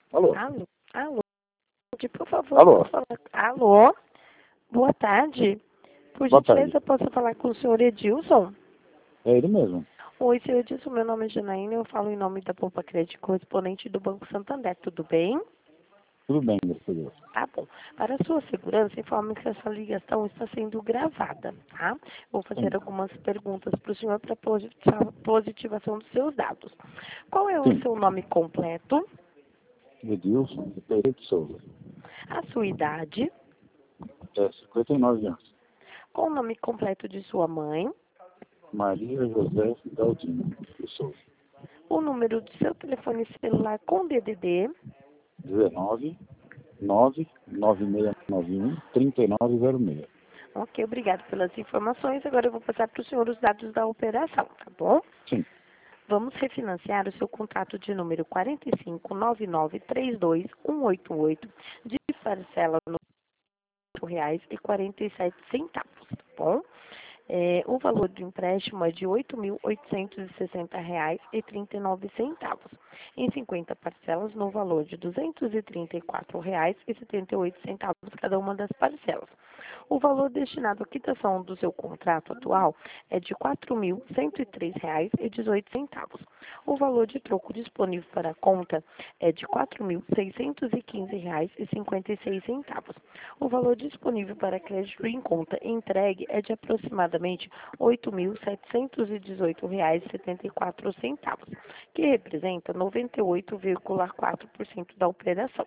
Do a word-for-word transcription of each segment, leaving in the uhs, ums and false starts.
Alô? Alô? Alô? Por favor, Alô? posso falar... Alô? Boa tarde. Por Boa tarde. gentileza, posso falar com o senhor Edilson? É ele mesmo. Oi, senhor Edilson, meu nome é Janaína, eu falo em nome da Poupa Crédito, correspondente do Banco Santander, tudo bem? Tudo bem, graças a Deus. Tá bom. Para a sua segurança, informe que essa ligação está sendo gravada, tá? Vou fazer Sim. algumas perguntas para o senhor para positivação dos seus dados. Qual é o Sim. seu nome completo, Edilson Pereira de Souza. a sua idade, É cinquenta e nove anos. qual o nome completo de sua mãe, Maria José Galdino de Souza. o número do seu telefone celular com D D D, dezenove, nove, nove seis nove um, trinta e nove zero seis. Ok, obrigado pelas informações. Agora eu vou passar para o senhor os dados da operação, tá bom? Sim. Vamos refinanciar o seu contrato de número quatro cinco nove nove três dois um oito oito de parcela no reais e quarenta e sete centavos, tá bom? É, o valor do empréstimo é de oito mil oitocentos e sessenta reais e trinta e nove centavos, em cinquenta parcelas no valor de duzentos e trinta e quatro reais e setenta e oito centavos cada uma das parcelas. O valor destinado à quitação do seu contrato atual é de quatro mil cento e três reais e dezoito centavos. O valor de troco disponível para a conta é de quatro mil seiscentos e quinze reais e cinquenta e seis centavos. O valor disponível para crédito em conta entregue é de aproximadamente oito mil setecentos e dezoito reais e setenta e quatro centavos, que representa noventa e oito vírgula quatro por cento da operação.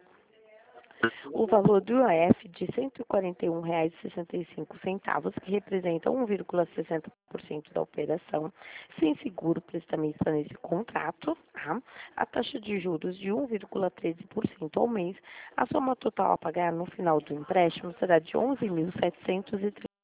O valor do I A F de cento e quarenta e um reais e sessenta e cinco centavos, que representa um vírgula sessenta por cento da operação, sem seguro prestamista nesse contrato, tá? A taxa de juros de um vírgula treze por cento ao mês, a soma total a pagar no final do empréstimo será de onze mil setecentos e trinta.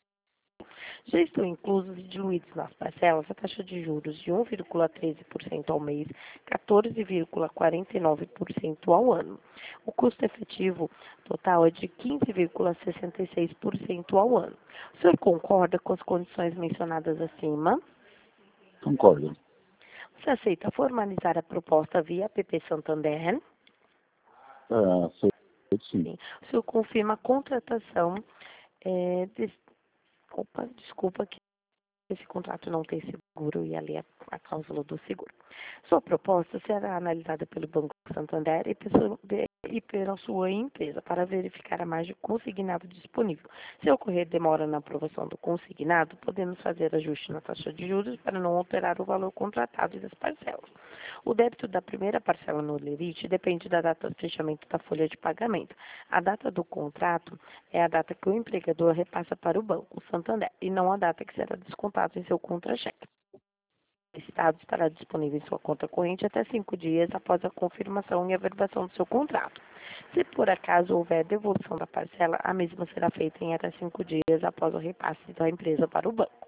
Já estão inclusos e diluídos nas parcelas a taxa de juros de um vírgula treze por cento ao mês, quatorze vírgula quarenta e nove por cento ao ano. O custo efetivo total é de quinze vírgula sessenta e seis por cento ao ano. O senhor concorda com as condições mencionadas acima? Concordo. Você aceita formalizar a proposta via P P Santander? É, sei, sim. Sim. O senhor confirma a contratação é, de... Opa, desculpa que esse contrato não tem seguro e ali é a cláusula do seguro. Sua proposta será analisada pelo Banco Santander e, pessoa, e pela sua empresa para verificar a margem consignada disponível. Se ocorrer demora na aprovação do consignado, podemos fazer ajuste na taxa de juros para não alterar o valor contratado e das parcelas. O débito da primeira parcela no lerite depende da data de fechamento da folha de pagamento. A data do contrato é a data que o empregador repassa para o Banco Santander e não a data que será descontado em seu contra-cheque. Esse dado estará disponível em sua conta corrente até cinco dias após a confirmação e averbação do seu contrato. Se por acaso houver devolução da parcela, a mesma será feita em até cinco dias após o repasse da empresa para o banco.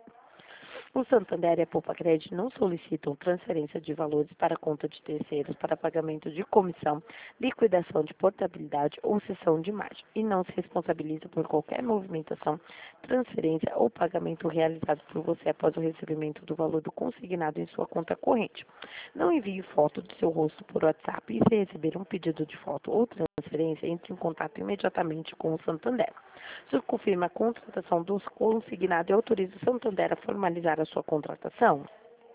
O Santander e a Poupa Crédito não solicitam transferência de valores para conta de terceiros para pagamento de comissão, liquidação de portabilidade ou cessão de margem e não se responsabiliza por qualquer movimentação, transferência ou pagamento realizado por você após o recebimento do valor do consignado em sua conta corrente. Não envie foto do seu rosto por WhatsApp e se receber um pedido de foto ou transferência, entre em contato imediatamente com o Santander. O senhor confirma a contratação do consignado e autoriza o Santander a formalizar a sua contratação?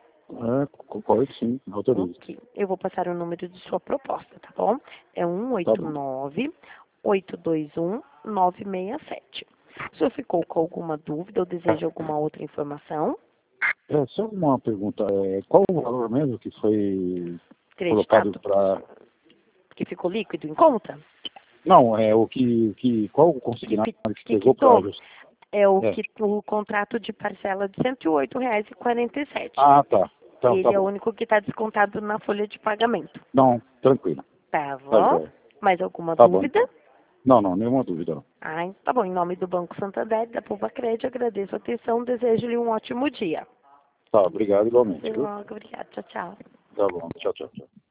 É, concordo, sim. Autorizo. Ok. Eu vou passar o número de sua proposta, tá bom? É um Tá oito bom. nove, oito dois um, nove seis sete. O senhor ficou com alguma dúvida ou deseja alguma outra informação? É, só uma pergunta. É, qual o valor mesmo que foi colocado Creditado? para... Que ficou líquido em conta? Não, é o que... que qual o Que, consignado fi- que que pegou para... quitou? É o, É. que, o contrato de parcela de cento e oito reais e quarenta e sete. Ah, tá. Tá, tá Ele é o bom. único que está descontado na folha de pagamento. Não, tranquilo. Tá Tá bom? jóia. Mais alguma Tá bom, dúvida? então. Não, não, nenhuma dúvida, não. Ah, tá bom. Em nome do Banco Santander e da Poupa Crédito, agradeço a atenção. Desejo-lhe um ótimo dia. Tá, obrigado igualmente, Até viu? logo. Obrigada. Tchau, tchau. Tá bom, tchau, tchau, tchau.